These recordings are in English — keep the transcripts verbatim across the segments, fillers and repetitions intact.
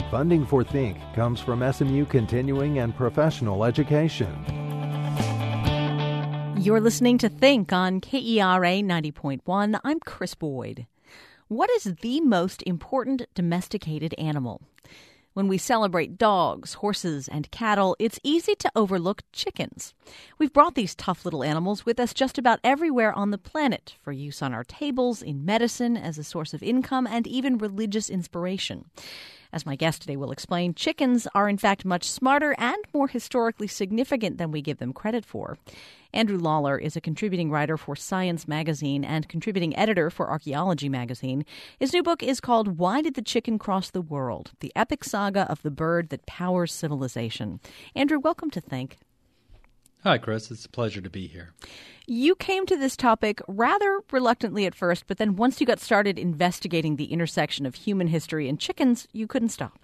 Funding for Think comes from S M U Continuing and Professional Education. You're listening to Think on K E R A ninety point one. I'm Chris Boyd. What is the most important domesticated animal? When we celebrate dogs, horses, and cattle, it's easy to overlook chickens. We've brought these tough little animals with us just about everywhere on the planet for use on our tables, in medicine, as a source of income, and even religious inspiration. As my guest today will explain, chickens are in fact much smarter and more historically significant than we give them credit for. Andrew Lawler is a contributing writer for Science Magazine and contributing editor for Archaeology Magazine. His new book is called Why Did the Chicken Cross the World? The Epic Saga of the Bird That Powers Civilization. Andrew, welcome to Think. Hi, Chris. It's a pleasure to be here. You came to this topic rather reluctantly at first, but then once you got started investigating the intersection of human history and chickens, you couldn't stop.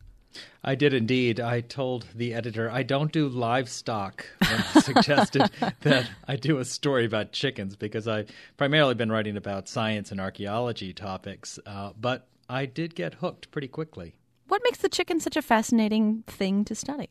I did indeed. I told the editor I don't do livestock when he suggested that I do a story about chickens because I've primarily been writing about science and archaeology topics, uh, but I did get hooked pretty quickly. What makes the chicken such a fascinating thing to study?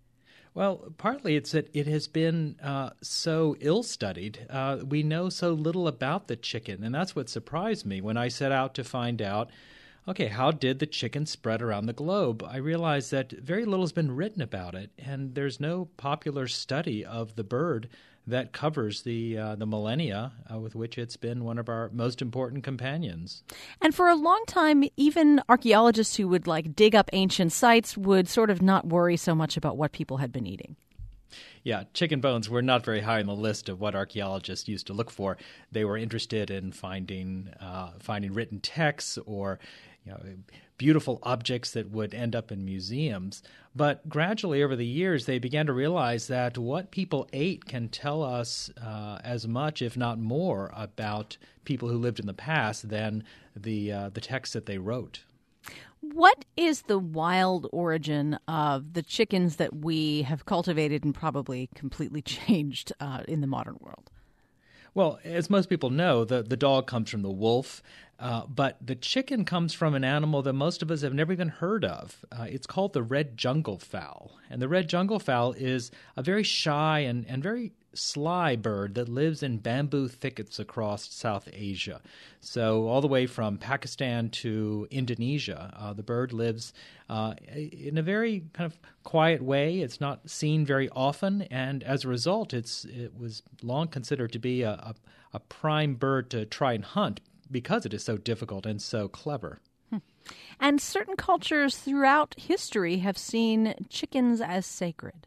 Well, partly it's that it has been uh, so ill-studied. Uh, we know so little about the chicken, and that's what surprised me when I set out to find out, okay, how did the chicken spread around the globe? I realized that very little has been written about it, and there's no popular study of the bird that covers the uh, the millennia uh, with which it's been one of our most important companions. And for a long time, even archaeologists who would like dig up ancient sites would sort of not worry so much about what people had been eating. Yeah, chicken bones were not very high on the list of what archaeologists used to look for. They were interested in finding uh, finding written texts or you know, beautiful objects that would end up in museums. But gradually over the years, they began to realize that what people ate can tell us uh, as much, if not more, about people who lived in the past than the uh, the texts that they wrote. What is the wild origin of the chickens that we have cultivated and probably completely changed uh, in the modern world? Well, as most people know, the, the dog comes from the wolf, uh, but the chicken comes from an animal that most of us have never even heard of. Uh, it's called the red jungle fowl. And the red jungle fowl is a very shy and, and very sly bird that lives in bamboo thickets across South Asia. So all the way from Pakistan to Indonesia, uh, the bird lives uh, in a very kind of quiet way. It's not seen very often, and as a result, it's it was long considered to be a, a, a prime bird to try and hunt because it is so difficult and so clever. Hmm. And certain cultures throughout history have seen chickens as sacred.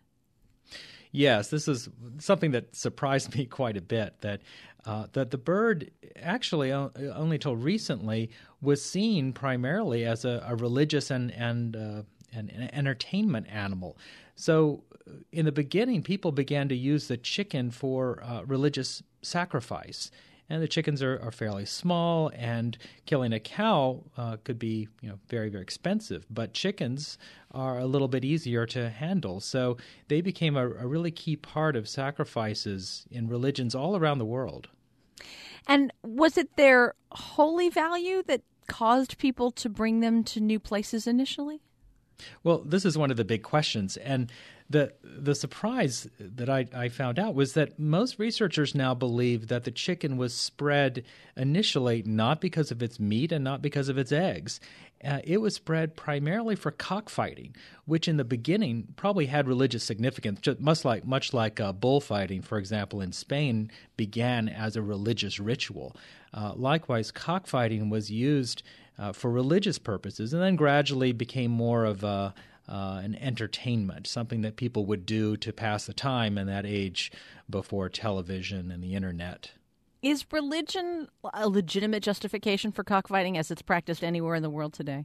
Yes, this is something that surprised me quite a bit, that uh, that the bird actually o- only till recently was seen primarily as a, a religious and, and, uh, and an entertainment animal. So in the beginning, people began to use the chicken for uh, religious sacrifice. And the chickens are, are fairly small, and killing a cow uh, could be, you know, very, very expensive. But chickens are a little bit easier to handle. So they became a, a really key part of sacrifices in religions all around the world. And was it their holy value that caused people to bring them to new places initially? Well, this is one of the big questions. And the the surprise that I, I found out was that most researchers now believe that the chicken was spread initially not because of its meat and not because of its eggs. Uh, it was spread primarily for cockfighting, which in the beginning probably had religious significance, just much like, much like uh, bullfighting, for example, in Spain, began as a religious ritual. Uh, likewise, cockfighting was used uh, for religious purposes and then gradually became more of a Uh, an entertainment, something that people would do to pass the time in that age before television and the internet. Is religion a legitimate justification for cockfighting as it's practiced anywhere in the world today?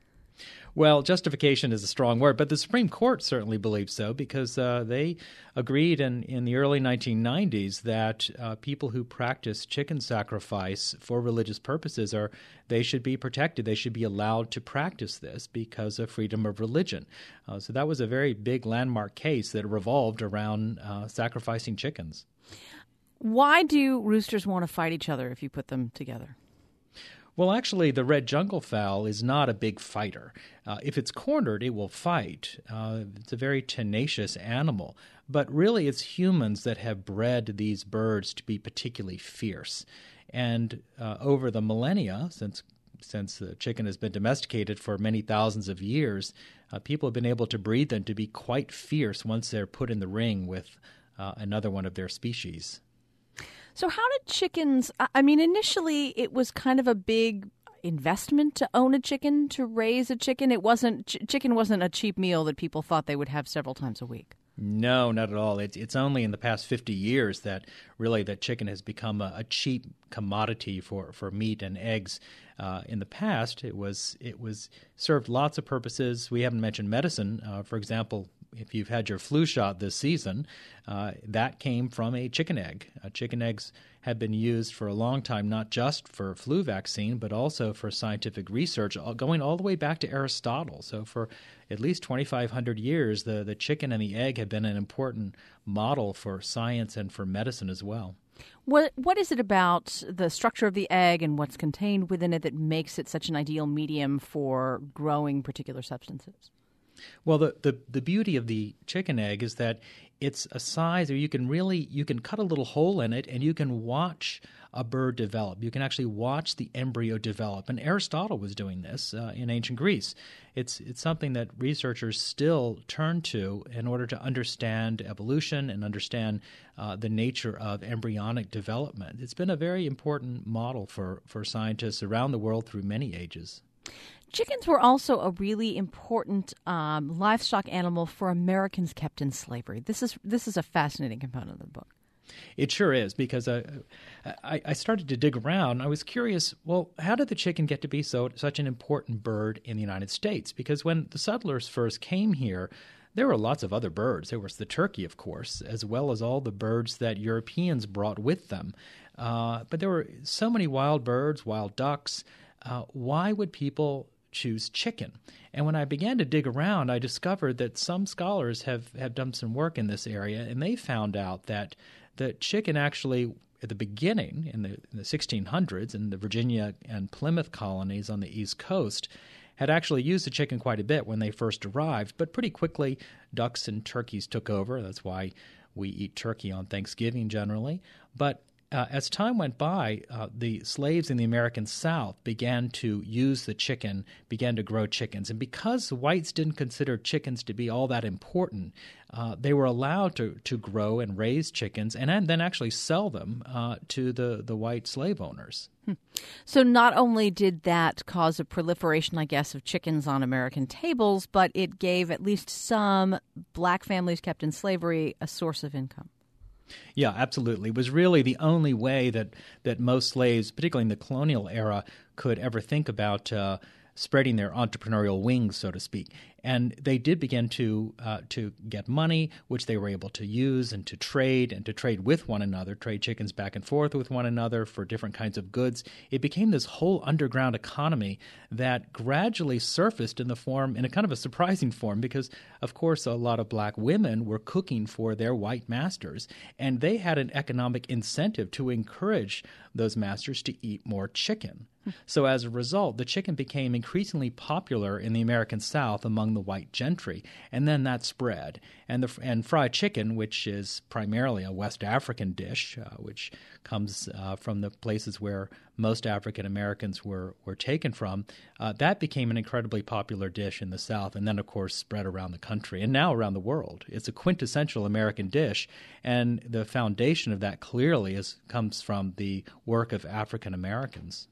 Well, justification is a strong word, but the Supreme Court certainly believes so because uh, they agreed in, in the early nineteen nineties that uh, people who practice chicken sacrifice for religious purposes are they should be protected. They should be allowed to practice this because of freedom of religion. Uh, so that was a very big landmark case that revolved around uh, sacrificing chickens. Why do roosters want to fight each other if you put them together? Well, actually, the red jungle fowl is not a big fighter. Uh, if it's cornered, it will fight. Uh, it's a very tenacious animal. But really, it's humans that have bred these birds to be particularly fierce. And uh, over the millennia, since since the chicken has been domesticated for many thousands of years, uh, people have been able to breed them to be quite fierce once they're put in the ring with uh, another one of their species. So how did chickens, I mean, initially it was kind of a big investment to own a chicken, to raise a chicken. It wasn't, ch- chicken wasn't a cheap meal that people thought they would have several times a week. No, not at all. It's it's only in the past fifty years that really that chicken has become a, a cheap commodity for, for meat and eggs. Uh, in the past, it was it was served lots of purposes. We haven't mentioned medicine. Uh, for example, if you've had your flu shot this season, uh, that came from a chicken egg. Uh, chicken eggs have been used for a long time, not just for flu vaccine, but also for scientific research, going all the way back to Aristotle. So for at least twenty-five hundred years, the, the chicken and the egg have been an important model for science and for medicine as well. What What is it about the structure of the egg and what's contained within it that makes it such an ideal medium for growing particular substances? Well, the, the, the beauty of the chicken egg is that it's a size where you can really, you can cut a little hole in it and you can watch a bird develop. You can actually watch the embryo develop. And Aristotle was doing this uh, in ancient Greece. It's, it's something that researchers still turn to in order to understand evolution and understand uh, the nature of embryonic development. It's been a very important model for, for scientists around the world through many ages. Chickens were also a really important um, livestock animal for Americans kept in slavery. This is this is a fascinating component of the book. It sure is, because I, I, I started to dig around. I was curious, well, how did the chicken get to be so such an important bird in the United States? Because when the settlers first came here, there were lots of other birds. There was the turkey, of course, as well as all the birds that Europeans brought with them. Uh, but there were so many wild birds, wild ducks. Uh, why would people choose chicken? And when I began to dig around, I discovered that some scholars have, have done some work in this area, and they found out that the chicken actually, at the beginning, in the, in the sixteen hundreds, in the Virginia and Plymouth colonies on the East Coast, had actually used the chicken quite a bit when they first arrived, but pretty quickly ducks and turkeys took over. That's why we eat turkey on Thanksgiving generally. But Uh, as time went by, uh, the slaves in the American South began to use the chicken, began to grow chickens. And because the whites didn't consider chickens to be all that important, uh, they were allowed to, to grow and raise chickens and, and then actually sell them uh, to the, the white slave owners. Hmm. So not only did that cause a proliferation, I guess, of chickens on American tables, but it gave at least some black families kept in slavery a source of income. Yeah, absolutely. It was really the only way that, that most slaves, particularly in the colonial era, could ever think about uh, spreading their entrepreneurial wings, so to speak. And they did begin to uh, to get money, which they were able to use and to trade and to trade with one another, trade chickens back and forth with one another for different kinds of goods. It became this whole underground economy that gradually surfaced in the form, in a kind of a surprising form, because, of course, a lot of black women were cooking for their white masters, and they had an economic incentive to encourage those masters to eat more chicken. So as a result, the chicken became increasingly popular in the American South among the white gentry, and then that spread. And the and fried chicken, which is primarily a West African dish, uh, which comes uh, from the places where most African Americans were, were taken from, uh, that became an incredibly popular dish in the South, and then, of course, spread around the country and now around the world. It's a quintessential American dish, and the foundation of that clearly is comes from the work of African Americans.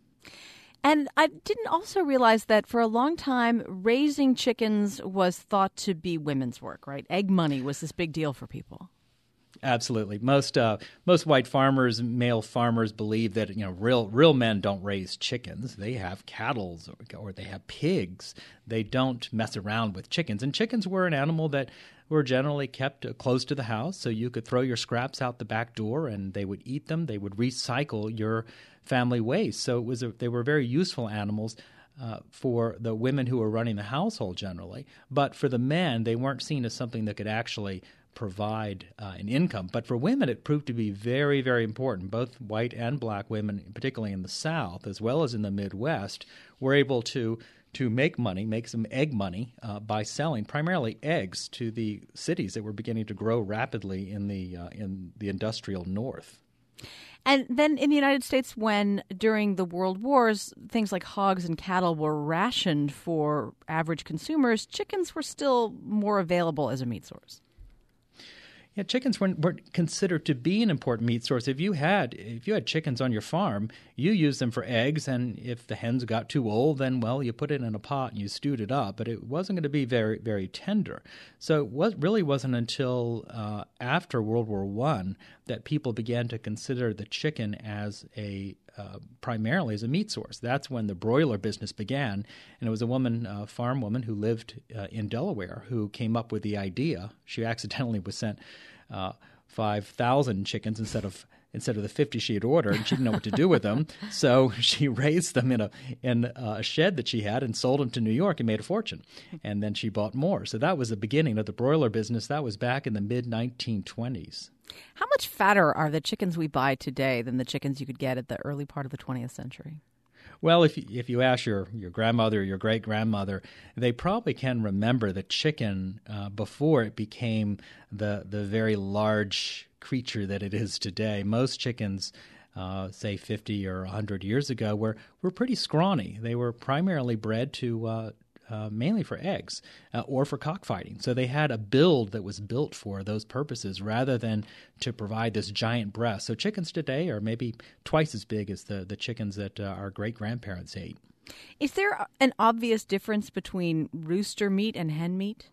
And I didn't also realize that for a long time, raising chickens was thought to be women's work, right? Egg money was this big deal for people. Absolutely. Most uh, most white farmers, male farmers, believe that you know real real men don't raise chickens. They have cattle or, or they have pigs. They don't mess around with chickens. And chickens were an animal that were generally kept close to the house, so you could throw your scraps out the back door and they would eat them. They would recycle your family waste. So it was a, they were very useful animals. uh, for the women who were running the household generally, but for the men, they weren't seen as something that could actually provide uh, an income. But for women, it proved to be very, very important. Both white and black women, particularly in the South, as well as in the Midwest, were able to to make money, make some egg money uh, by selling primarily eggs to the cities that were beginning to grow rapidly in the uh, in the industrial North. And then in the United States, when during the World Wars, things like hogs and cattle were rationed for average consumers, chickens were still more available as a meat source. Yeah, chickens weren't, weren't considered to be an important meat source. If you had if you had chickens on your farm, you used them for eggs, and if the hens got too old, then, well, you put it in a pot and you stewed it up, but it wasn't going to be very, very tender. So it was, really wasn't until uh, after World War One that people began to consider the chicken as a Uh, primarily as a meat source. That's when the broiler business began, and it was a woman, a uh, farm woman who lived uh, in Delaware who came up with the idea. She accidentally was sent uh, five thousand chickens instead of instead of the fifty she had ordered, and she didn't know what to do with them. So she raised them in a in a shed that she had and sold them to New York and made a fortune. And then she bought more. So that was the beginning of the broiler business. That was back in the mid nineteen twenties. How much fatter are the chickens we buy today than the chickens you could get at the early part of the twentieth century? Well, if you, if you ask your, your grandmother or your great-grandmother, they probably can remember the chicken uh, before it became the the very large creature that it is today. Most chickens, uh, say fifty or one hundred years ago, were, were pretty scrawny. They were primarily bred to uh, uh, mainly for eggs uh, or for cockfighting. So they had a build that was built for those purposes rather than to provide this giant breast. So chickens today are maybe twice as big as the, the chickens that uh, our great-grandparents ate. Is there an obvious difference between rooster meat and hen meat?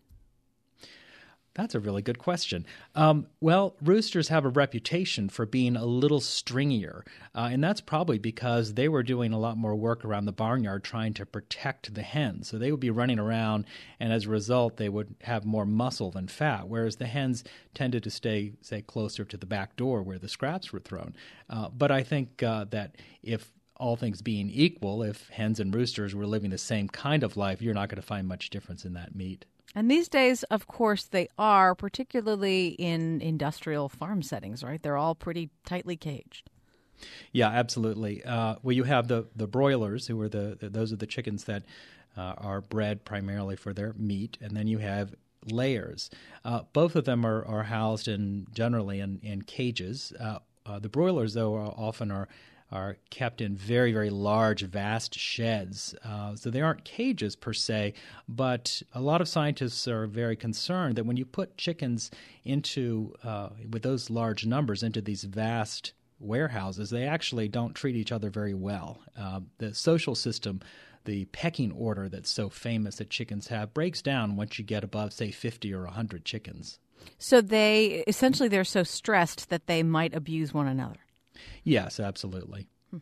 That's a really good question. Um, well, roosters have a reputation for being a little stringier, uh, and that's probably because they were doing a lot more work around the barnyard trying to protect the hens. So they would be running around, and as a result, they would have more muscle than fat, whereas the hens tended to stay, say, closer to the back door where the scraps were thrown. Uh, but I think uh, that if all things being equal, if hens and roosters were living the same kind of life, you're not going to find much difference in that meat. And these days, of course, they are, particularly in industrial farm settings, right? They're all pretty tightly caged. Yeah, absolutely. Uh, well, you have the, the broilers, who are the, the those are the chickens that uh, are bred primarily for their meat, and then you have layers. Uh, both of them are, are housed in generally in, in cages. Uh, uh, the broilers, though, are often are are kept in very, very large, vast sheds. Uh, so they aren't cages per se, but a lot of scientists are very concerned that when you put chickens into, uh, with those large numbers, into these vast warehouses, they actually don't treat each other very well. Uh, the social system, the pecking order that's so famous that chickens have, breaks down once you get above, say, fifty or one hundred chickens. So they, essentially, they're so stressed that they might abuse one another. Yes, absolutely. Hmm.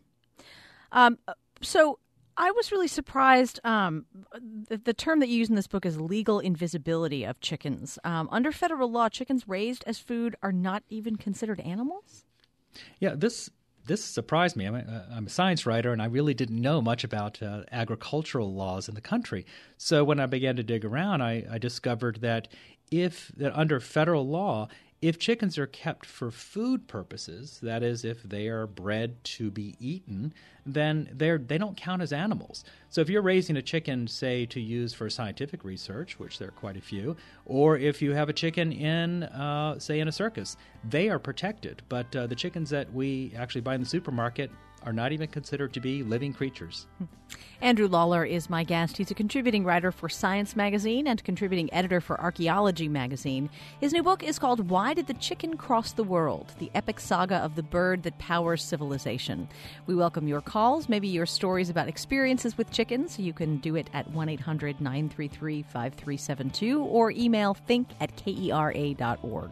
Um, so I was really surprised. Um, the, the term that you use in this book is legal invisibility of chickens. Um, under federal law, chickens raised as food are not even considered animals? Yeah, this this surprised me. I'm a, I'm a science writer, and I really didn't know much about uh, agricultural laws in the country. So when I began to dig around, I, I discovered that if that under federal law, if chickens are kept for food purposes, that is, if they are bred to be eaten, then they're, they don't count as animals. So if you're raising a chicken, say, to use for scientific research, which there are quite a few, or if you have a chicken in, uh, say, in a circus, they are protected. But uh, the chickens that we actually buy in the supermarket are not even considered to be living creatures. Andrew Lawler is my guest. He's a contributing writer for Science Magazine and contributing editor for Archaeology Magazine. His new book is called Why Did the Chicken Cross the World? The Epic Saga of the Bird That Powers Civilization. We welcome your calls, maybe your stories about experiences with chickens. You can do it at one eight hundred nine three three five three seven two or email think at kera dot org.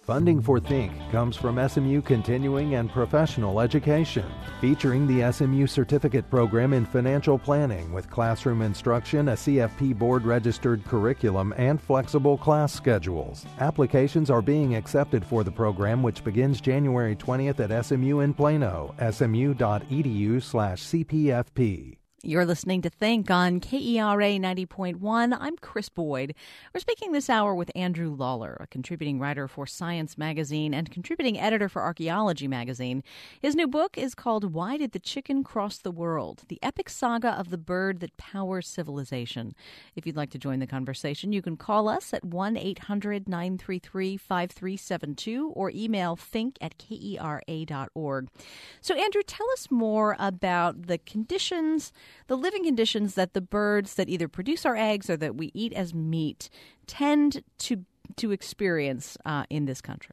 Funding for Think comes from S M U Continuing and Professional Education, featuring the S M U Certificate Program in Financial Planning with classroom instruction, a C F P board-registered curriculum, and flexible class schedules. Applications are being accepted for the program, which begins January twentieth at S M U in Plano, smu.edu slash CPFP. You're listening to Think on K E R A ninety point one. I'm Chris Boyd. We're speaking this hour with Andrew Lawler, a contributing writer for Science Magazine and contributing editor for Archaeology Magazine. His new book is called Why Did the Chicken Cross the World? The Epic Saga of the Bird That Powers Civilization. If you'd like to join the conversation, you can call us at one eight hundred nine three three five three seven two or email think at kera dot org. So, Andrew, tell us more about the conditions the living conditions that the birds that either produce our eggs or that we eat as meat tend to to experience uh, in this country.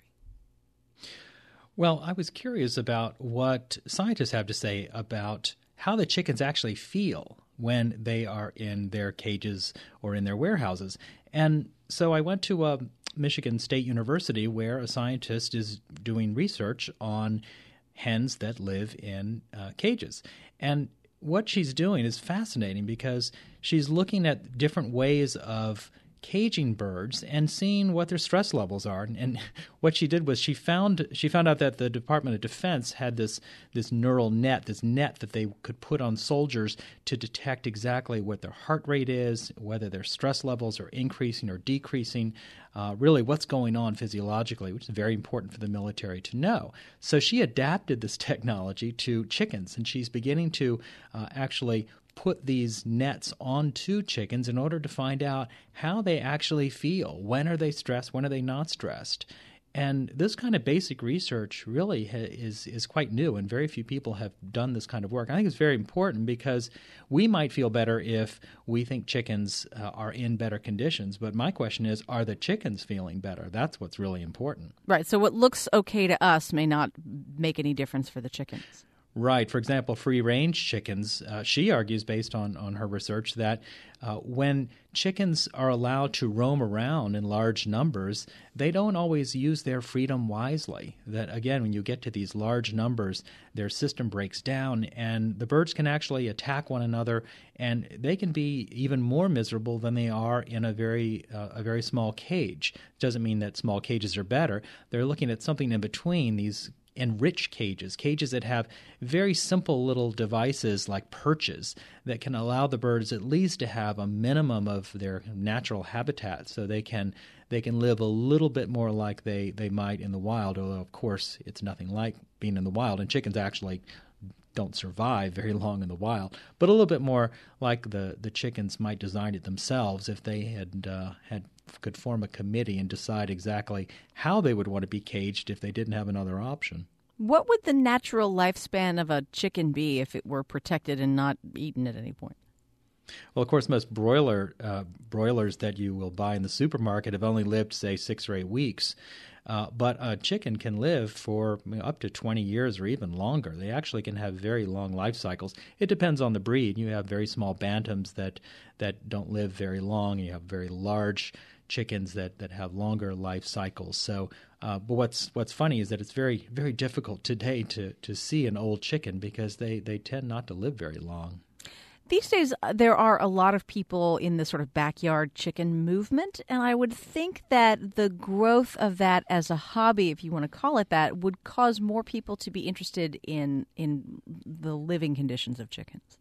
Well, I was curious about what scientists have to say about how the chickens actually feel when they are in their cages or in their warehouses. And so I went to uh, Michigan State University, where a scientist is doing research on hens that live in uh, cages. And what she's doing is fascinating because she's looking at different ways of caging birds and seeing what their stress levels are. And what she did was she found she found out that the Department of Defense had this this neural net, this net that they could put on soldiers to detect exactly what their heart rate is, whether their stress levels are increasing or decreasing, uh, really what's going on physiologically, which is very important for the military to know. So she adapted this technology to chickens, and she's beginning to uh, actually put these nets onto chickens in order to find out how they actually feel. When are they stressed? When are they not stressed? And this kind of basic research really ha- is is quite new, and very few people have done this kind of work. I think it's very important because we might feel better if we think chickens uh, are in better conditions. But my question is, are the chickens feeling better? That's what's really important. Right. So what looks okay to us may not make any difference for the chickens. Right. For example, free-range chickens, uh, she argues based on, on her research that uh, when chickens are allowed to roam around in large numbers, they don't always use their freedom wisely. That, again, when you get to these large numbers, their system breaks down and the birds can actually attack one another, and they can be even more miserable than they are in a very uh, a very small cage. It doesn't mean that small cages are better. They're looking at something in between, these enriched cages, cages that have very simple little devices like perches that can allow the birds at least to have a minimum of their natural habitat, so they can they can live a little bit more like they, they might in the wild, although of course it's nothing like being in the wild, and chickens actually don't survive very long in the wild, but a little bit more like the, the chickens might design it themselves if they had uh, had could form a committee and decide exactly how they would want to be caged if they didn't have another option. What would the natural lifespan of a chicken be if it were protected and not eaten at any point? Well, of course, most broiler uh, broilers that you will buy in the supermarket have only lived, say, six or eight weeks. Uh, but a chicken can live for you know, up to twenty years or even longer. They actually can have very long life cycles. It depends on the breed. You have very small bantams that, that don't live very long. You have very large chickens that, that have longer life cycles. So, uh, but what's what's funny is that it's very very difficult today to, to see an old chicken because they, they tend not to live very long. These days, there are a lot of people in the sort of backyard chicken movement, and I would think that the growth of that as a hobby, if you want to call it that, would cause more people to be interested in in the living conditions of chickens.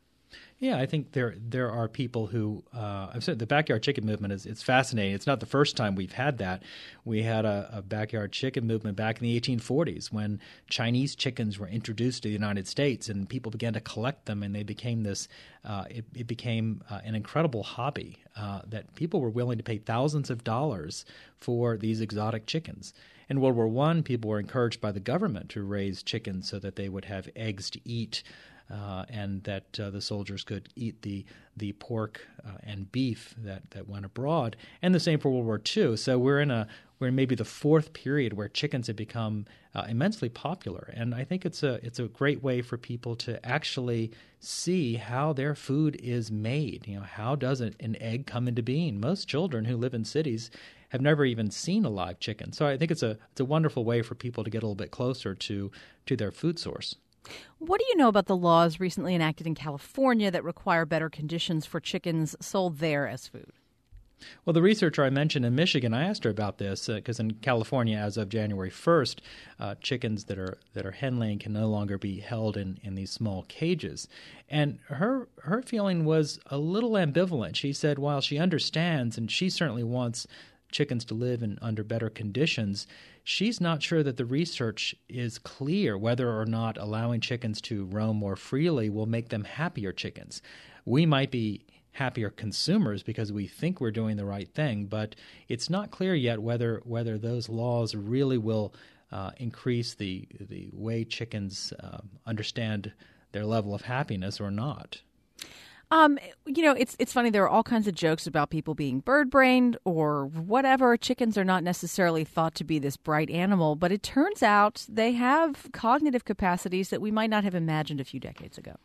Yeah, I think there there are people who uh, I've said the backyard chicken movement is it's fascinating. It's not the first time we've had that. We had a, a backyard chicken movement back in the eighteen forties when Chinese chickens were introduced to the United States, and people began to collect them, and they became this. Uh, it, it became uh, an incredible hobby uh, that people were willing to pay thousands of dollars for these exotic chickens. In World War One, people were encouraged by the government to raise chickens so that they would have eggs to eat. Uh, and that uh, the soldiers could eat the the pork uh, and beef that, that went abroad, and the same for World War Two. So we're in a we're in maybe the fourth period where chickens have become uh, immensely popular, and I think it's a it's a great way for people to actually see how their food is made. You know, how does an, an egg come into being? Most children who live in cities have never even seen a live chicken. So I think it's a it's a wonderful way for people to get a little bit closer to to their food source. What do you know about the laws recently enacted in California that require better conditions for chickens sold there as food? Well, the researcher I mentioned in Michigan, I asked her about this because uh, in California, as of January first, uh, chickens that are that are hen laying can no longer be held in, in these small cages. And her her feeling was a little ambivalent. She said, while she understands and she certainly wants chickens to live in under better conditions, she's not sure that the research is clear whether or not allowing chickens to roam more freely will make them happier chickens. We might be happier consumers because we think we're doing the right thing, but it's not clear yet whether whether those laws really will uh, increase the the way chickens uh, understand their level of happiness or not. Um, you know, it's it's funny. There are all kinds of jokes about people being bird-brained or whatever. Chickens are not necessarily thought to be this bright animal, but it turns out they have cognitive capacities that we might not have imagined a few decades ago.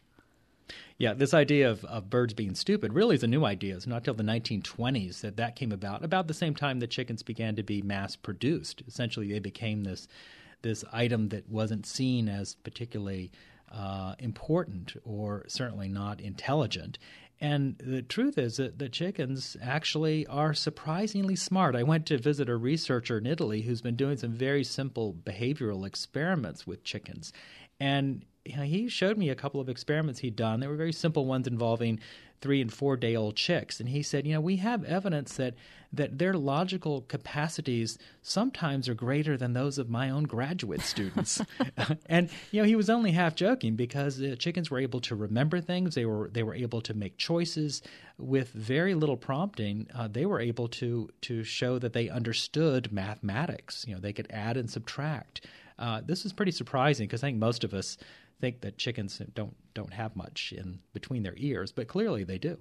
Yeah, this idea of, of birds being stupid really is a new idea. It's not till the nineteen twenties that that came about, about the same time that chickens began to be mass-produced. Essentially, they became this this item that wasn't seen as particularly uh, important or certainly not intelligent. And the truth is that the chickens actually are surprisingly smart. I went to visit a researcher in Italy who's been doing some very simple behavioral experiments with chickens. And you know, he showed me a couple of experiments he'd done. They were very simple ones involving three- and four-day-old chicks. And he said, you know, we have evidence that that their logical capacities sometimes are greater than those of my own graduate students. And, you know, he was only half joking because the chickens were able to remember things. They were they were able to make choices with very little prompting. Uh, they were able to to show that they understood mathematics. You know, they could add and subtract. Uh, this is pretty surprising because I think most of us think that chickens don't don't have much in between their ears, but clearly they do.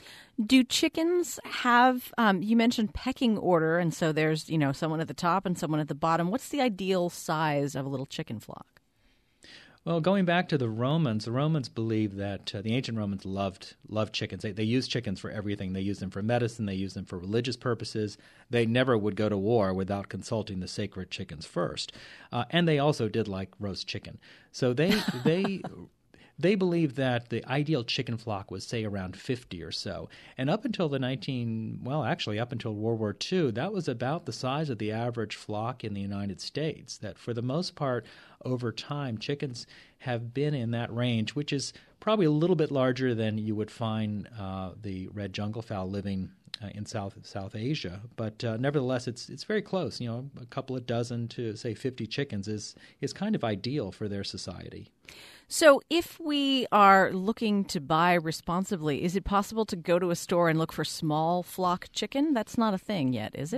Do chickens have, um, you mentioned pecking order, and so there's, you know, someone at the top and someone at the bottom. What's the ideal size of a little chicken flock? Well, going back to the Romans, the Romans believed that uh, the ancient Romans loved loved chickens. They, they used chickens for everything. They used them for medicine. They used them for religious purposes. They never would go to war without consulting the sacred chickens first. Uh, and they also did like roast chicken. So they they they believed that the ideal chicken flock was, say, around fifty or so. And up until the nineteen, well, actually up until World War Two, that was about the size of the average flock in the United States. That for the most part, over time, chickens have been in that range, which is probably a little bit larger than you would find uh, the red junglefowl living uh, in South South Asia. But uh, nevertheless, it's it's very close. You know, a couple of dozen to, say, fifty chickens is is kind of ideal for their society. So if we are looking to buy responsibly, is it possible to go to a store and look for small flock chicken? That's not a thing yet, is it?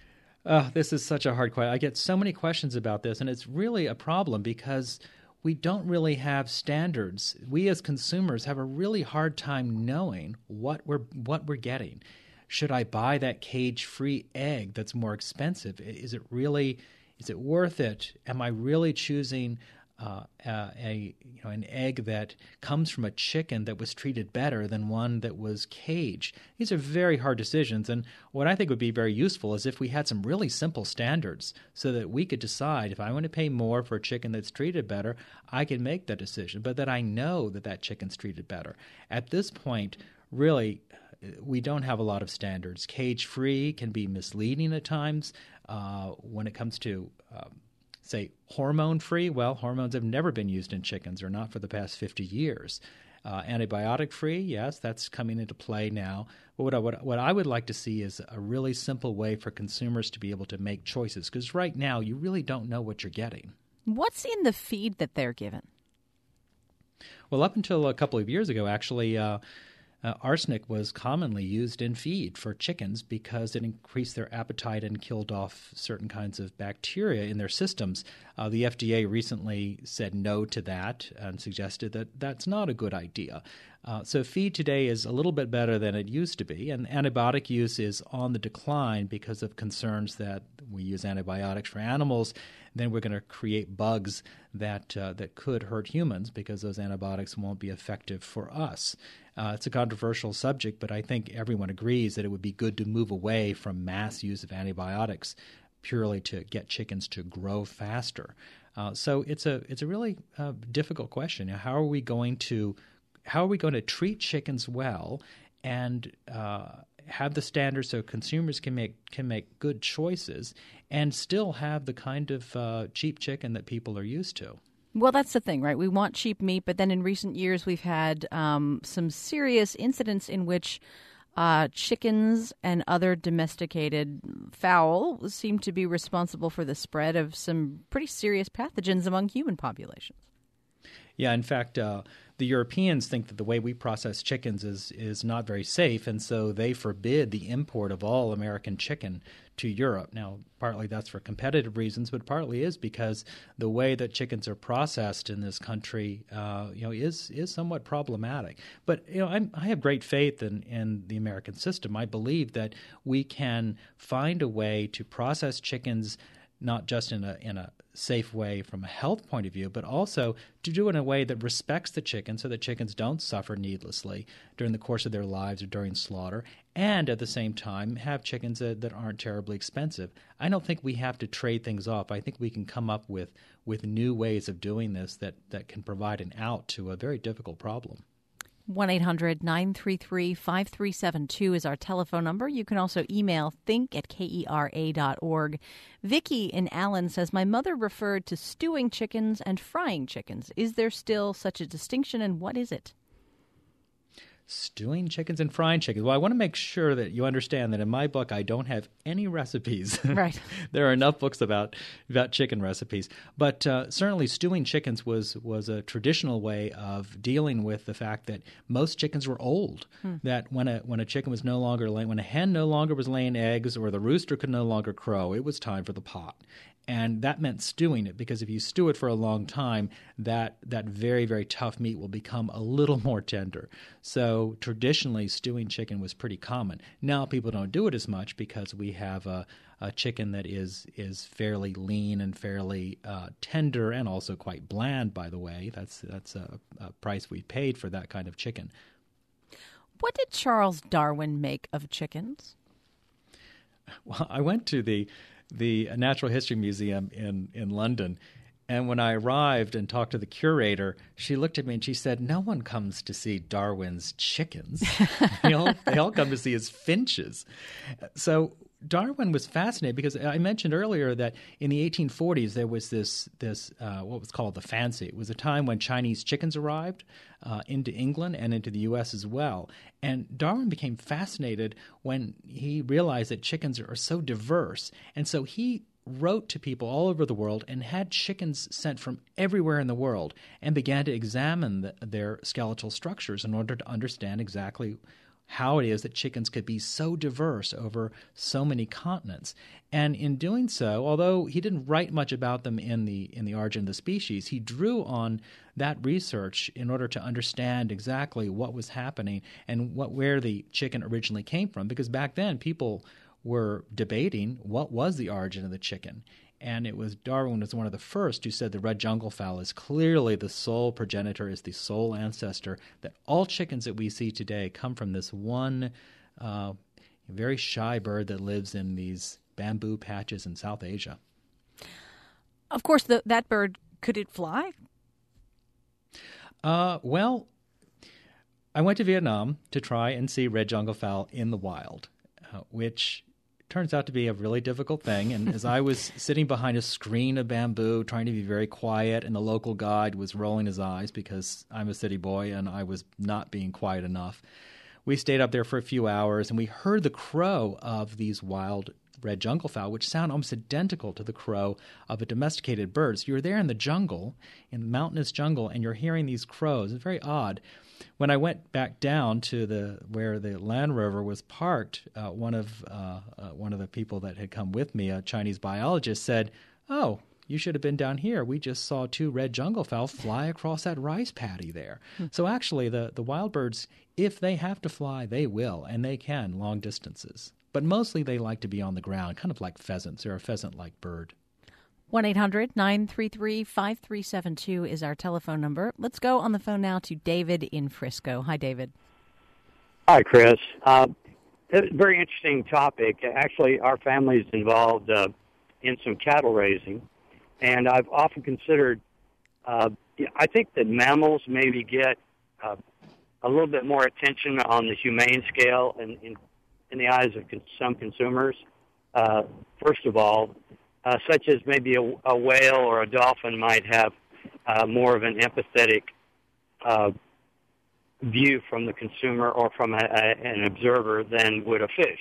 Uh, this is such a hard question. I get so many questions about this, and it's really a problem because we don't really have standards. We as consumers have a really hard time knowing what we're what we're getting. Should I buy that cage-free egg that's more expensive? Is it really is it worth it? Am I really choosing Uh, uh, a you know an egg that comes from a chicken that was treated better than one that was caged? These are very hard decisions, and what I think would be very useful is if we had some really simple standards so that we could decide if I want to pay more for a chicken that's treated better, I can make that decision, but that I know that that chicken's treated better. At this point, really, we don't have a lot of standards. Cage-free can be misleading at times uh, when it comes to um, say hormone-free. Well, hormones have never been used in chickens, or not for the past fifty years. Uh, antibiotic-free, yes, that's coming into play now. But what I, what, what I would like to see is a really simple way for consumers to be able to make choices, because right now you really don't know what you're getting. What's in the feed that they're given? Well, up until a couple of years ago, actually, uh, Uh, arsenic was commonly used in feed for chickens because it increased their appetite and killed off certain kinds of bacteria in their systems. Uh, the F D A recently said no to that and suggested that that's not a good idea. Uh, so feed today is a little bit better than it used to be, and antibiotic use is on the decline because of concerns that we use antibiotics for animals, then we're going to create bugs that uh, that could hurt humans because those antibiotics won't be effective for us. Uh, it's a controversial subject, but I think everyone agrees that it would be good to move away from mass use of antibiotics purely to get chickens to grow faster. Uh, so it's a it's a really uh, difficult question. How are we going to how are we going to treat chickens well and uh, have the standards so consumers can make can make good choices and still have the kind of uh, cheap chicken that people are used to? Well, that's the thing, right? We want cheap meat, but then in recent years we've had um, some serious incidents in which Uh, chickens and other domesticated fowl seem to be responsible for the spread of some pretty serious pathogens among human populations. Yeah, in fact, uh, the Europeans think that the way we process chickens is is not very safe, and so they forbid the import of all American chicken to Europe. Now, partly that's for competitive reasons, but partly is because the way that chickens are processed in this country, uh, you know, is is somewhat problematic. But you know, I'm, I have great faith in in the American system. I believe that we can find a way to process chickens not just in a in a safe way from a health point of view, but also to do it in a way that respects the chicken so that chickens don't suffer needlessly during the course of their lives or during slaughter, and at the same time have chickens that, that aren't terribly expensive. I don't think we have to trade things off. I think we can come up with, with new ways of doing this that, that can provide an out to a very difficult problem. one eight hundred nine three three five three seven two is our telephone number. You can also email think at kera dot org. Vicki in Allen says, my mother referred to stewing chickens and frying chickens. Is there still such a distinction, and what is it? Stewing chickens and frying chickens. Well, I want to make sure that you understand that in my book, I don't have any recipes. Right. There are enough books about about chicken recipes. But uh, certainly stewing chickens was, was a traditional way of dealing with the fact that most chickens were old. Hmm. That when a when a chicken was no longer laying, when a hen no longer was laying eggs or the rooster could no longer crow, it was time for the pot. And that meant stewing it, because if you stew it for a long time, that that very, very tough meat will become a little more tender. So traditionally, stewing chicken was pretty common. Now people don't do it as much because we have a, a chicken that is is fairly lean and fairly uh, tender and also quite bland, by the way. That's, that's a, a price we paid for that kind of chicken. What did Charles Darwin make of chickens? Well, I went to the... the Natural History Museum in, in London. And when I arrived and talked to the curator, she looked at me and she said, no one comes to see Darwin's chickens. they, all, they all come to see his finches. So Darwin was fascinated because I mentioned earlier that in the eighteen forties there was this, this uh, what was called the fancy. It was a time when Chinese chickens arrived uh, into England and into the U S as well. And Darwin became fascinated when he realized that chickens are so diverse. And so he wrote to people all over the world and had chickens sent from everywhere in the world and began to examine the, their skeletal structures in order to understand exactly how it is that chickens could be so diverse over so many continents. And in doing so, although he didn't write much about them in the in the Origin of the Species, he drew on that research in order to understand exactly what was happening and what where the chicken originally came from. Because back then, people were debating what was the origin of the chicken. And it was Darwin was one of the first who said the red jungle fowl is clearly the sole progenitor, is the sole ancestor, that all chickens that we see today come from this one uh, very shy bird that lives in these bamboo patches in South Asia. Of course, the, that bird, could it fly? Uh, well, I went to Vietnam to try and see red jungle fowl in the wild, uh, which turns out to be a really difficult thing. And as I was sitting behind a screen of bamboo trying to be very quiet, and the local guide was rolling his eyes because I'm a city boy and I was not being quiet enough, we stayed up there for a few hours and we heard the crow of these wild red jungle fowl, which sound almost identical to the crow of a domesticated bird. So you're there in the jungle, in the mountainous jungle, and you're hearing these crows. It's very odd. When I went back down to the where the Land Rover was parked, uh, one of uh, uh, one of the people that had come with me, a Chinese biologist, said, "Oh, you should have been down here. We just saw two red jungle fowl fly across that rice paddy there." Hmm. So actually, the the wild birds, if they have to fly, they will, and they can long distances. But mostly they like to be on the ground, kind of like pheasants. They're a pheasant-like bird. one eight hundred nine three three five three seven two is our telephone number. Let's go on the phone now to David in Frisco. Hi, David. Hi, Chris. Uh, very interesting topic. Actually, our family is involved uh, in some cattle raising, and I've often considered, uh, I think that mammals maybe get uh, a little bit more attention on the humane scale in, in, in the eyes of con- some consumers. Uh, first of all, uh, such as maybe a, a whale or a dolphin might have uh, more of an empathetic uh, view from the consumer or from a, a, an observer than would a fish.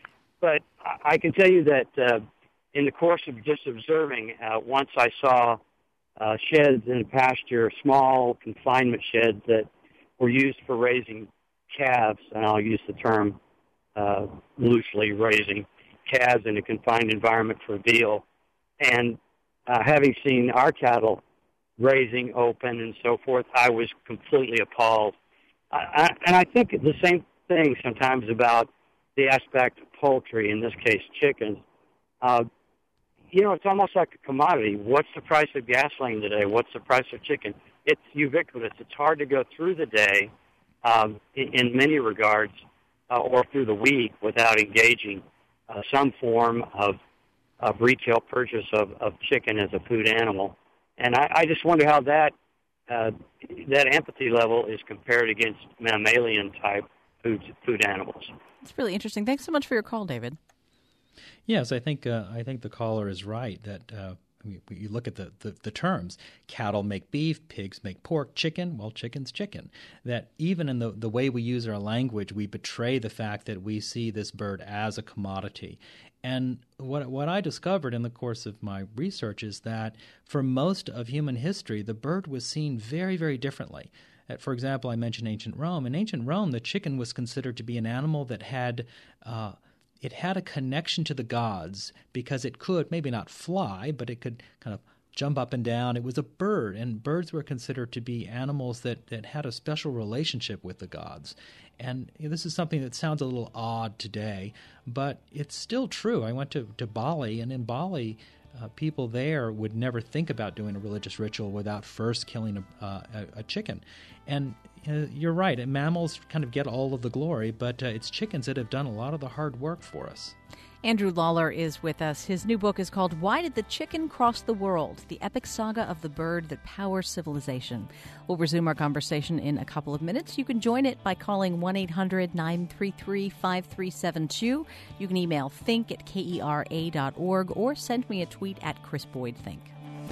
But I can tell you that uh, in the course of just observing, uh, once I saw uh, sheds in pasture, small confinement sheds that were used for raising calves, and I'll use the term uh, loosely, raising calves in a confined environment for veal. And uh, having seen our cattle raising open and so forth, I was completely appalled. I, I, and I think the same thing sometimes about the aspect of poultry, in this case chickens. Uh, you know, it's almost like a commodity. What's the price of gasoline today? What's the price of chicken? It's ubiquitous. It's hard to go through the day um, in, in many regards uh, or through the week without engaging uh, some form of, of retail purchase of, of chicken as a food animal. And I, I just wonder how that uh, that empathy level is compared against mammalian-type food, food animals. It's really interesting. Thanks so much for your call, David. Yes, I think uh, I think the caller is right that uh, you look at the, the, the terms. Cattle make beef, pigs make pork, chicken, well, chicken's chicken. That even in the, the way we use our language, we betray the fact that we see this bird as a commodity. And what what I discovered in the course of my research is that for most of human history, the bird was seen very, very differently. For example, I mentioned ancient Rome. In ancient Rome, the chicken was considered to be an animal that had uh, it had a connection to the gods because it could maybe not fly, but it could kind of jump up and down. It was a bird, and birds were considered to be animals that, that had a special relationship with the gods. And you know, this is something that sounds a little odd today, but it's still true. I went to, to Bali, and in Bali, uh, people there would never think about doing a religious ritual without first killing a, uh, a, a chicken. And uh, you're right, mammals kind of get all of the glory, but uh, it's chickens that have done a lot of the hard work for us. Andrew Lawler is with us. His new book is called Why Did the Chicken Cross the World? The Epic Saga of the Bird That Powers Civilization. We'll resume our conversation in a couple of minutes. You can join it by calling one eight hundred nine three three five three seven two. You can email think at K E R A dot org or send me a tweet at Chris Boyd Think.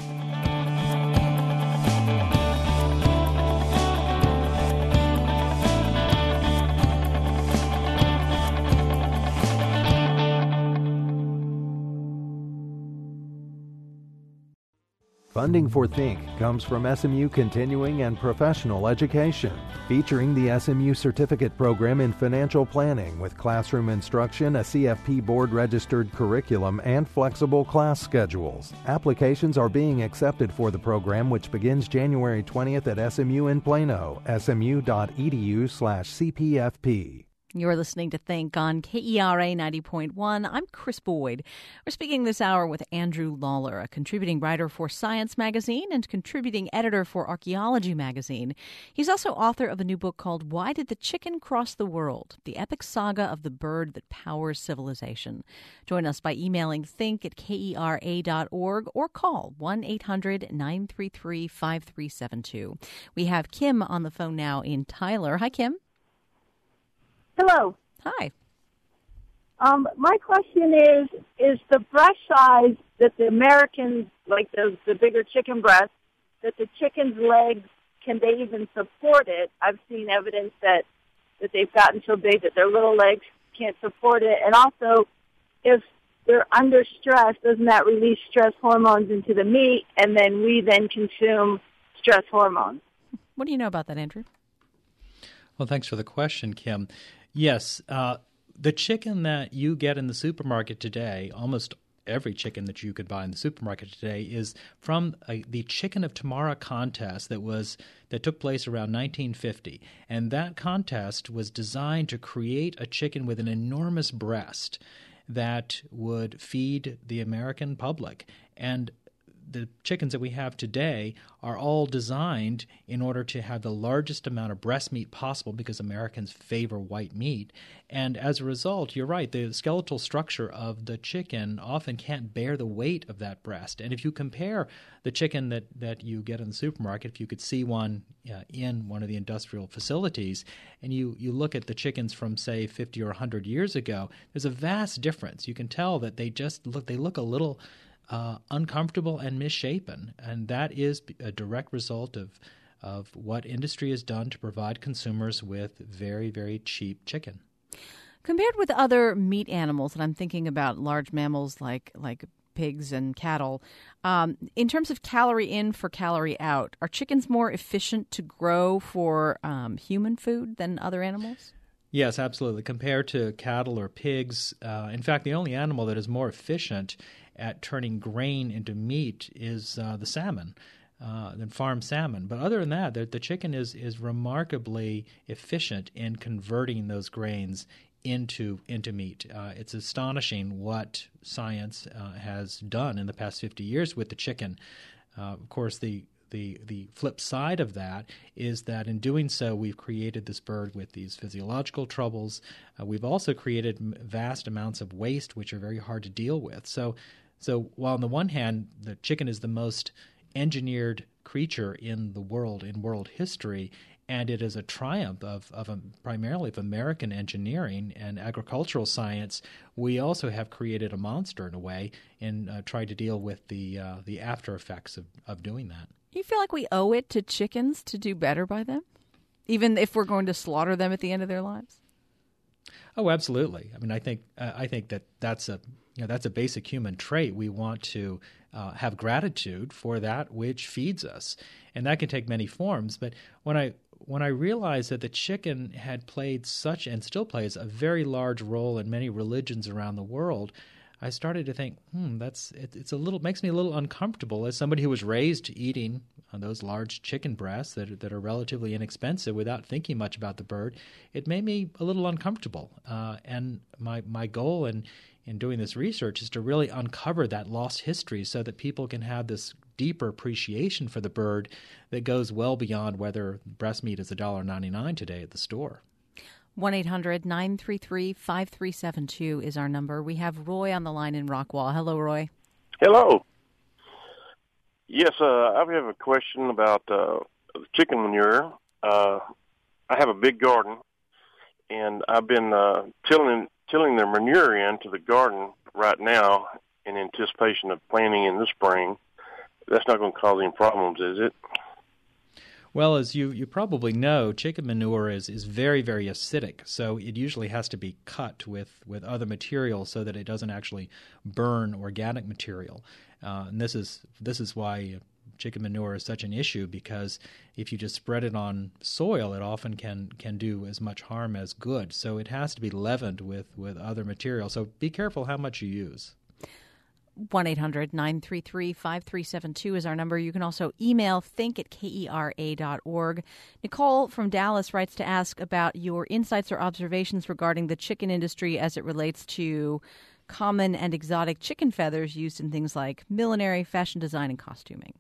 Funding for Think comes from S M U Continuing and Professional Education, featuring the S M U Certificate Program in Financial Planning with classroom instruction, a C F P board-registered curriculum, and flexible class schedules. Applications are being accepted for the program, which begins January twentieth at S M U in Plano, smu.edu slash CPFP. You're listening to Think on K E R A ninety point one. I'm Chris Boyd. We're speaking this hour with Andrew Lawler, a contributing writer for Science Magazine and contributing editor for Archaeology Magazine. He's also author of a new book called Why Did the Chicken Cross the World? The Epic Saga of the Bird That Powers Civilization. Join us by emailing think at K E R A dot org or call one eight hundred nine three three five three seven two. We have Kim on the phone now in Tyler. Hi, Kim. Hello. Hi. Um, my question is, is the breast size that the Americans, like the, the bigger chicken breast, that the chicken's legs, can they even support it? I've seen evidence that, that they've gotten so big that their little legs can't support it. And also, if they're under stress, doesn't that release stress hormones into the meat, and then we then consume stress hormones? What do you know about that, Andrew? Well, thanks for the question, Kim. Yes, uh, the chicken that you get in the supermarket today, almost every chicken that you could buy in the supermarket today, is from a, the Chicken of Tomorrow contest that was that took place around nineteen fifty. And that contest was designed to create a chicken with an enormous breast that would feed the American public. And the chickens that we have today are all designed in order to have the largest amount of breast meat possible because Americans favor white meat. And as a result, you're right, the skeletal structure of the chicken often can't bear the weight of that breast. And if you compare the chicken that, that you get in the supermarket, if you could see one uh, in one of the industrial facilities, and you, you look at the chickens from, say, fifty or one hundred years ago, there's a vast difference. You can tell that they just look, they look a little uh, uncomfortable and misshapen. And that is a direct result of, of what industry has done to provide consumers with very, very cheap chicken. Compared with other meat animals, and I'm thinking about large mammals like like pigs and cattle, um, in terms of calorie in for calorie out, are chickens more efficient to grow for um, human food than other animals? Yes, absolutely. Compared to cattle or pigs, uh, in fact, the only animal that is more efficient at turning grain into meat is uh, the salmon. Uh, than farm salmon. But other than that, the, the chicken is, is remarkably efficient in converting those grains into into meat. Uh, it's astonishing what science uh, has done in the past fifty years with the chicken. Uh, of course, the, the the flip side of that is that in doing so, we've created this bird with these physiological troubles. Uh, we've also created vast amounts of waste, which are very hard to deal with. So, so while on the one hand, the chicken is the most engineered creature in the world, in world history, and it is a triumph of, of a, primarily of American engineering and agricultural science, we also have created a monster in a way and uh, tried to deal with the uh, the after effects of, of doing that. You feel like we owe it to chickens to do better by them, even if we're going to slaughter them at the end of their lives? Oh, absolutely. I mean, I think uh, I think that that's a you know that's a basic human trait. We want to uh, have gratitude for that which feeds us, and that can take many forms. But when I when I realized that the chicken had played such and still plays a very large role in many religions around the world, I started to think, hmm, that's it, it's a little makes me a little uncomfortable as somebody who was raised eating on those large chicken breasts that are, that are relatively inexpensive without thinking much about the bird. It made me a little uncomfortable, uh, and my my goal in in doing this research is to really uncover that lost history so that people can have this deeper appreciation for the bird that goes well beyond whether breast meat is one dollar ninety-nine today at the store. one eight hundred nine three three five three seven two is our number. We have Roy on the line in Rockwall. Hello, Roy. Hello. Yes, uh, I have a question about uh, chicken manure. Uh, I have a big garden, and I've been uh, tilling tilling their manure into the garden right now in anticipation of planting in the spring. That's not going to cause any problems, is it? Well, as you, you probably know, chicken manure is, is very, very acidic, so it usually has to be cut with, with other material so that it doesn't actually burn organic material. Uh, and this is this is why chicken manure is such an issue, because if you just spread it on soil, it often can, can do as much harm as good. So it has to be leavened with, with other material. So be careful how much you use. one eight hundred nine three three five three seven two is our number. You can also email think at kera dot org. Nicole from Dallas writes to ask about your insights or observations regarding the chicken industry as it relates to common and exotic chicken feathers used in things like millinery, fashion design, and costuming.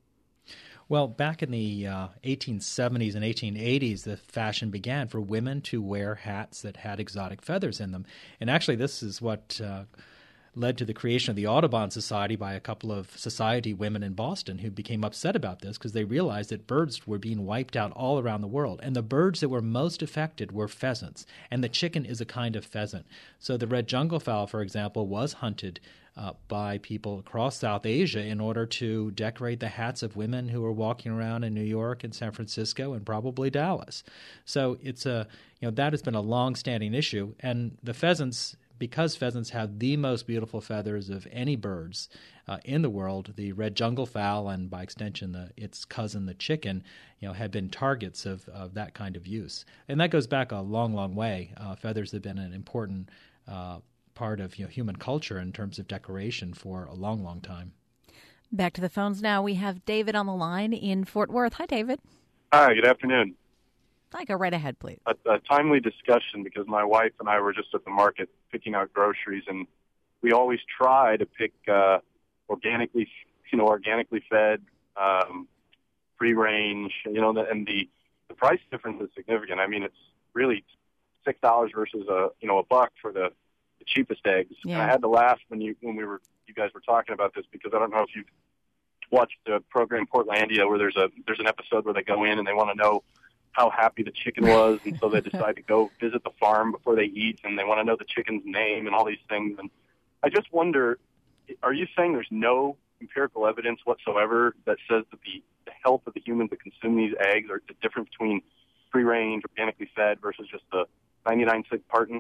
Well, back in the uh, eighteen seventies and eighteen eighties, the fashion began for women to wear hats that had exotic feathers in them. And actually, this is what uh, led to the creation of the Audubon Society by a couple of society women in Boston who became upset about this because they realized that birds were being wiped out all around the world. And the birds that were most affected were pheasants. And the chicken is a kind of pheasant. So the red junglefowl, for example, was hunted uh, by people across South Asia in order to decorate the hats of women who were walking around in New York and San Francisco and probably Dallas. So it's a, you know, that has been a long-standing issue. And the pheasants, because pheasants have the most beautiful feathers of any birds uh, in the world, the red junglefowl and by extension the, its cousin, the chicken, you know, have been targets of, of that kind of use. And that goes back a long, long way. Uh, feathers have been an important uh, part of you know, human culture in terms of decoration for a long, long time. Back to the phones now. We have David on the line in Fort Worth. Hi, David. Hi, good afternoon. Hi, go right ahead, please. A, a timely discussion because my wife and I were just at the market picking out groceries, and we always try to pick uh, organically you know, organically fed, um, free range, you know, and the, the price difference is significant. I mean, it's really six dollars versus a, you know, a buck for the, the cheapest eggs. Yeah. And I had to laugh when you, when we were, you guys were talking about this, because I don't know if you've watched the program Portlandia, where there's a, there's an episode where they go in and they want to know how happy the chicken was, and so they decide to go visit the farm before they eat, and they want to know the chicken's name and all these things. And I just wonder, are you saying there's no empirical evidence whatsoever that says that the, the health of the humans that consume these eggs, or the difference between free-range, organically fed versus just the ninety-nine cent carton?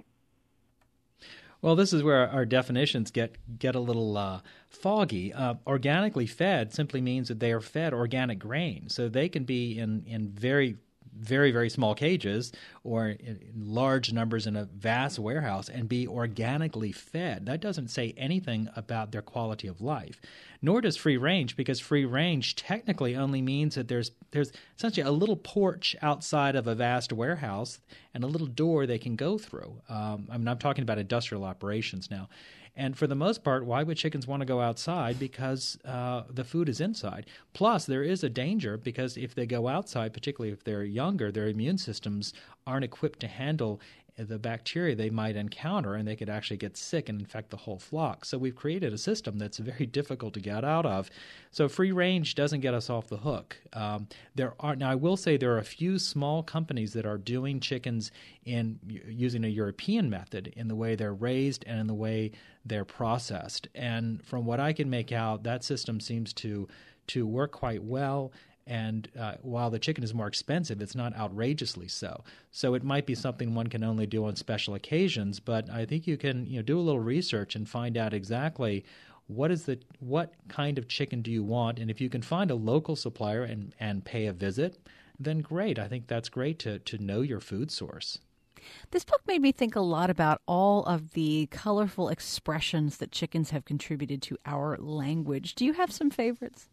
Well, this is where our definitions get get a little uh, foggy. Uh, organically fed simply means that they are fed organic grain, so they can be in, in very very, very small cages or in large numbers in a vast warehouse and be organically fed. That doesn't say anything about their quality of life, nor does free range, because free range technically only means that there's there's essentially a little porch outside of a vast warehouse and a little door they can go through. Um, I mean, I'm talking about industrial operations now. And for the most part, why would chickens want to go outside? Because uh, the food is inside. Plus, there is a danger, because if they go outside, particularly if they're younger, their immune systems aren't equipped to handle the bacteria they might encounter, and they could actually get sick and infect the whole flock. So we've created a system that's very difficult to get out of. So free range doesn't get us off the hook. Um, there are now I will say there are a few small companies that are doing chickens in using a European method in the way they're raised and in the way they're processed. And from what I can make out, that system seems to to work quite well. And uh, while the chicken is more expensive, it's not outrageously so. So it might be something one can only do on special occasions, but I think you can, you know, do a little research and find out exactly what is the what kind of chicken do you want, and if you can find a local supplier and, and pay a visit, then great. I think that's great to to know your food source. This book made me think a lot about all of the colorful expressions that chickens have contributed to our language. Do you have some favorites?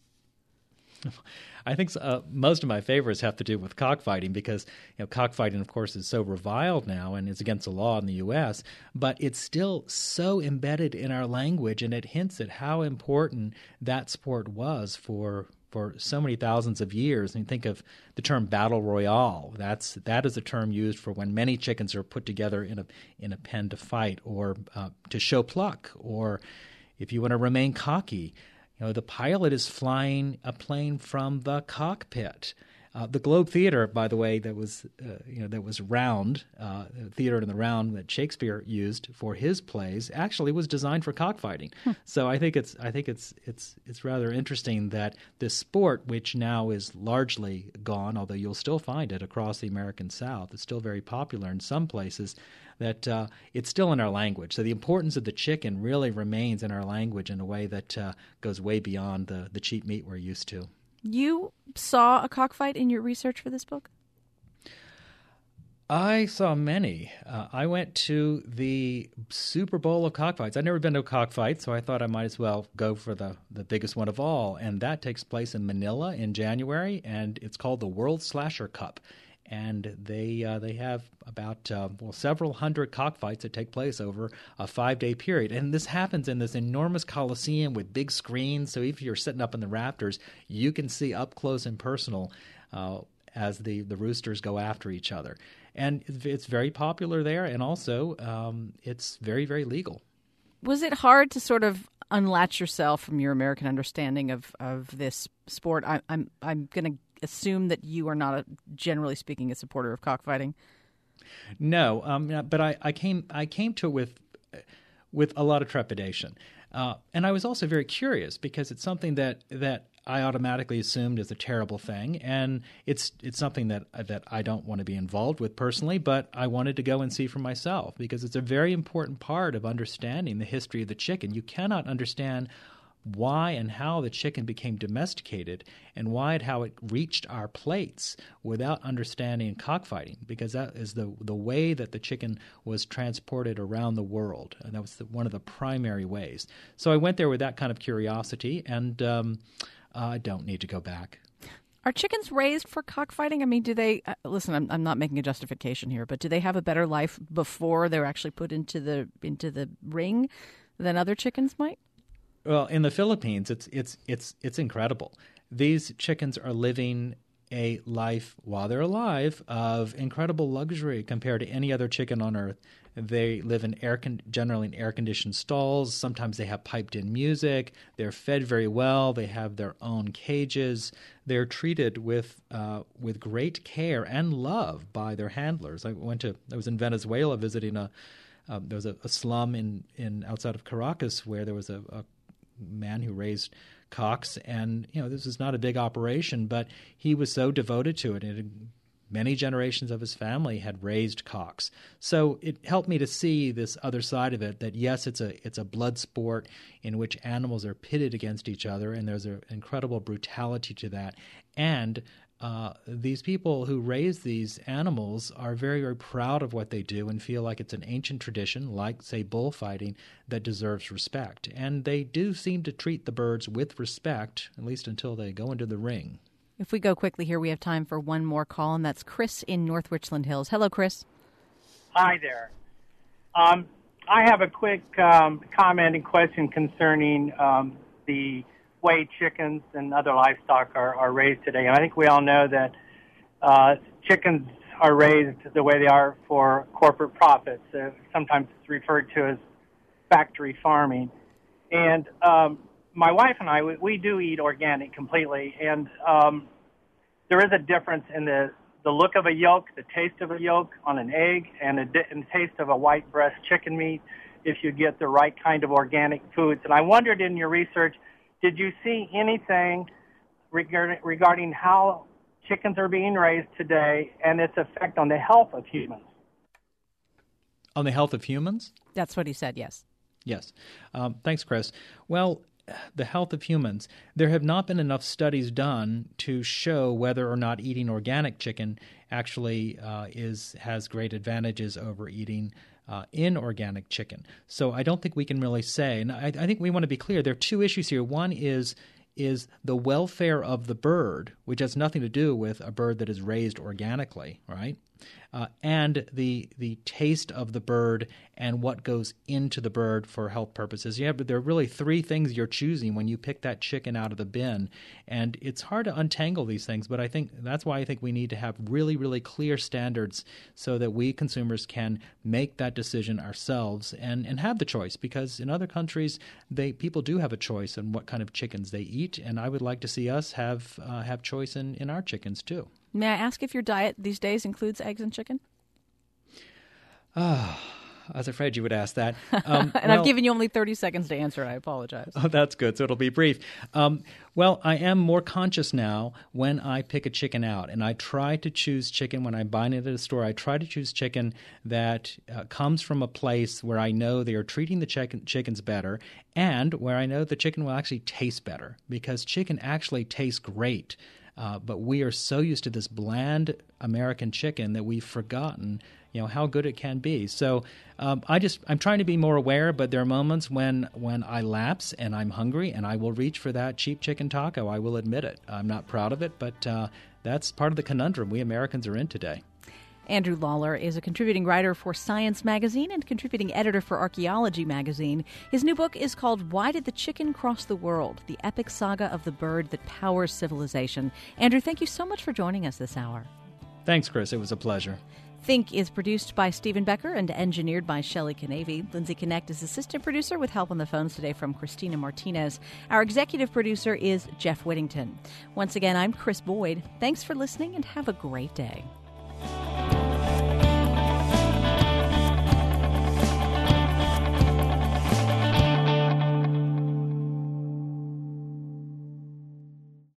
I think uh, most of my favorites have to do with cockfighting, because you know cockfighting, of course, is so reviled now and is against the law in the U S, but it's still so embedded in our language, and it hints at how important that sport was for for so many thousands of years. And you think of the term battle royale. That's that is a term used for when many chickens are put together in a in a pen to fight, or uh, to show pluck, or if you want to remain cocky. You know, the pilot is flying a plane from the cockpit. Uh, the Globe Theater, by the way, that was uh, you know that was round, uh, theater in the round that Shakespeare used for his plays, actually was designed for cockfighting. Hmm. So I think it's I think it's it's it's rather interesting that this sport, which now is largely gone, although you'll still find it across the American South, it's still very popular in some places, that uh, it's still in our language. So the importance of the chicken really remains in our language in a way that uh, goes way beyond the, the cheap meat we're used to. You saw a cockfight in your research for this book? I saw many. Uh, I went to the Super Bowl of cockfights. I'd never been to a cockfight, so I thought I might as well go for the, the biggest one of all. And that takes place in Manila in January, and it's called the World Slasher Cup. And they uh, they have about uh, well several hundred cockfights that take place over a five-day period. And this happens in this enormous coliseum with big screens. So if you're sitting up in the rafters, you can see up close and personal uh, as the, the roosters go after each other. And it's very popular there, and also um, it's very, very legal. Was it hard to sort of unlatch yourself from your American understanding of, of this sport? I, I'm I'm going to assume that you are not, a, generally speaking, a supporter of cockfighting. No, um, but I, I came I came to it with with a lot of trepidation, uh, and I was also very curious, because it's something that that I automatically assumed is a terrible thing, and it's it's something that that I don't want to be involved with personally, but I wanted to go and see for myself, because it's a very important part of understanding the history of the chicken. You cannot understand why and how the chicken became domesticated, and why and how it reached our plates without understanding cockfighting, because that is the the way that the chicken was transported around the world, and that was the, one of the primary ways. So I went there with that kind of curiosity, and um, I don't need to go back. Are chickens raised for cockfighting? I mean, do they uh, – listen, I'm, I'm not making a justification here, but do they have a better life before they're actually put into the into the ring than other chickens might? Well, in the Philippines, it's it's it's it's incredible. These chickens are living a life while they're alive of incredible luxury compared to any other chicken on earth. They live in air con- generally in air-conditioned stalls. Sometimes they have piped-in music. They're fed very well. They have their own cages. They're treated with uh, with great care and love by their handlers. I went to I was in Venezuela visiting a um, there was a, a slum in, in outside of Caracas where there was a, a man who raised cocks, and you know this is not a big operation, but he was so devoted to it. It Many generations of his family had raised cocks. So it helped me to see this other side of it, that yes, it's a it's a blood sport in which animals are pitted against each other, and there's an incredible brutality to that. And uh, these people who raise these animals are very, very proud of what they do and feel like it's an ancient tradition, like, say, bullfighting, that deserves respect. And they do seem to treat the birds with respect, at least until they go into the ring. If we go quickly here, we have time for one more call, and that's Chris in North Richland Hills. Hello, Chris. Hi there. Um, I have a quick um, comment and question concerning um, the way chickens and other livestock are, are raised today. And I think we all know that uh, chickens are raised the way they are for corporate profits. Uh, sometimes it's referred to as factory farming. And um, my wife and I, we, we do eat organic completely, and um, there is a difference in the, the look of a yolk, the taste of a yolk on an egg, and a di- and the taste of a white breast chicken meat if you get the right kind of organic foods. And I wondered in your research, did you see anything regarding, regarding how chickens are being raised today and its effect on the health of humans? On the health of humans? That's what he said, yes. Yes. Um, thanks, Chris. Well, the health of humans. There have not been enough studies done to show whether or not eating organic chicken actually uh, is has great advantages over eating uh, inorganic chicken. So I don't think we can really say. And I, I think we want to be clear. There are two issues here. One is is the welfare of the bird, which has nothing to do with a bird that is raised organically, right? Uh, and the the taste of the bird and what goes into the bird for health purposes. Yeah, but there are really three things you're choosing when you pick that chicken out of the bin, and it's hard to untangle these things. But I think that's why I think we need to have really, really clear standards so that we consumers can make that decision ourselves and, and have the choice. Because in other countries, they people do have a choice in what kind of chickens they eat, and I would like to see us have uh, have choice in, in our chickens too. May I ask if your diet these days includes eggs and chicken? Ah, I was afraid you would ask that. Um, and well, I've given you only thirty seconds to answer. I apologize. Oh, that's good. So it'll be brief. Um, well, I am more conscious now when I pick a chicken out, and I try to choose chicken when I'm buying it at a store. I try to choose chicken that uh, comes from a place where I know they are treating the chicken, chickens better, and where I know the chicken will actually taste better, because chicken actually tastes great. Uh, but we are so used to this bland American chicken that we've forgotten, you know, how good it can be. So um, I just I'm trying to be more aware. But there are moments when when I lapse and I'm hungry and I will reach for that cheap chicken taco. I will admit it. I'm not proud of it, but uh, that's part of the conundrum we Americans are in today. Andrew Lawler is a contributing writer for Science Magazine and contributing editor for Archaeology Magazine. His new book is called Why Did the Chicken Cross the World? The Epic Saga of the Bird That Powers Civilization. Andrew, thank you so much for joining us this hour. Thanks, Chris. It was a pleasure. Think is produced by Stephen Becker and engineered by Shelley Canavy. Lindsay Connect is assistant producer with help on the phones today from Christina Martinez. Our executive producer is Jeff Whittington. Once again, I'm Chris Boyd. Thanks for listening and have a great day.